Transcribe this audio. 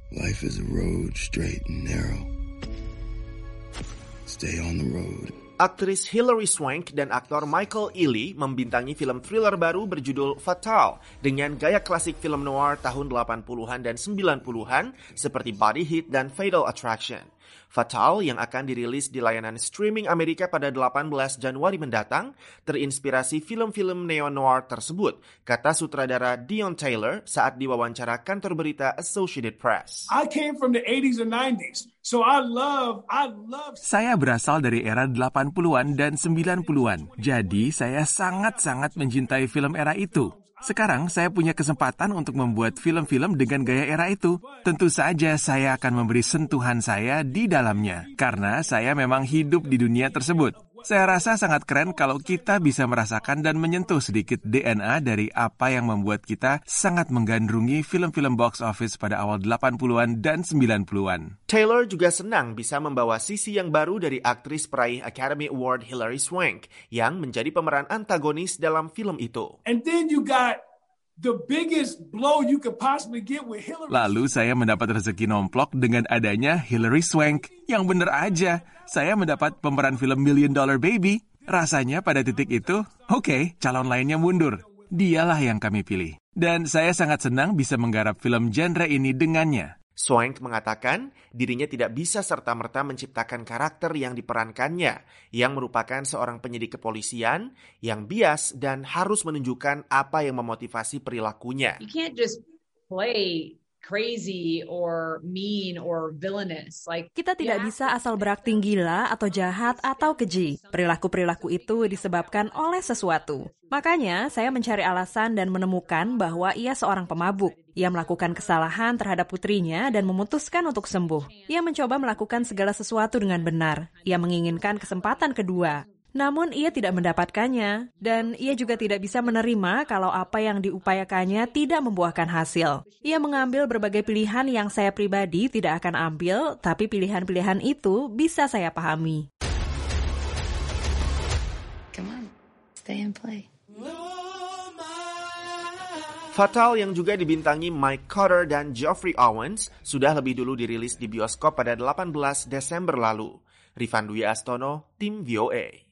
Life is a road, straight and narrow. Stay on the road. Aktris Hilary Swank dan aktor Michael Ealy membintangi film thriller baru berjudul Fatal dengan gaya klasik film noir tahun 80-an dan 90-an seperti Body Heat dan Fatal Attraction. Fatal yang akan dirilis di layanan streaming Amerika pada 18 Januari mendatang terinspirasi film-film neo-noir tersebut, kata sutradara Dion Taylor saat diwawancara kantor berita Associated Press. I came from the 80s and 90s, so I love. Saya berasal dari era 80-an dan 90-an, jadi saya sangat-sangat mencintai film era itu. Sekarang saya punya kesempatan untuk membuat film-film dengan gaya era itu. Tentu saja saya akan memberi sentuhan saya di dalamnya, karena saya memang hidup di dunia tersebut. Saya rasa sangat keren kalau kita bisa merasakan dan menyentuh sedikit DNA dari apa yang membuat kita sangat menggandrungi film-film box office pada awal 80-an dan 90-an. Taylor juga senang bisa membawa sisi yang baru dari aktris peraih Academy Award Hilary Swank yang menjadi pemeran antagonis dalam film itu. And then you got the biggest blow you could possibly get with Hilary. Lalu saya mendapat rezeki nomplok dengan adanya Hilary Swank. Yang bener aja, saya mendapat pemeran film $1 Million Baby. Rasanya pada titik itu, oke, calon lainnya mundur. Dialah yang kami pilih. Dan saya sangat senang bisa menggarap film genre ini dengannya. Swank mengatakan dirinya tidak bisa serta-merta menciptakan karakter yang diperankannya, yang merupakan seorang penyidik kepolisian yang bias dan harus menunjukkan apa yang memotivasi perilakunya. You can't just play crazy or mean or villainous. Kita tidak bisa asal berakting gila atau jahat atau keji. Perilaku-perilaku itu disebabkan oleh sesuatu. Makanya saya mencari alasan dan menemukan bahwa ia seorang pemabuk. Ia melakukan kesalahan terhadap putrinya dan memutuskan untuk sembuh. Ia mencoba melakukan segala sesuatu dengan benar. Ia menginginkan kesempatan kedua. Namun ia tidak mendapatkannya, dan ia juga tidak bisa menerima kalau apa yang diupayakannya tidak membuahkan hasil. Ia mengambil berbagai pilihan yang saya pribadi tidak akan ambil, tapi pilihan-pilihan itu bisa saya pahami. Come on, stay and play. Fatal yang juga dibintangi Mike Cotter dan Geoffrey Owens sudah lebih dulu dirilis di bioskop pada 18 Desember lalu. Rifan Dwi Astono, Tim VOA.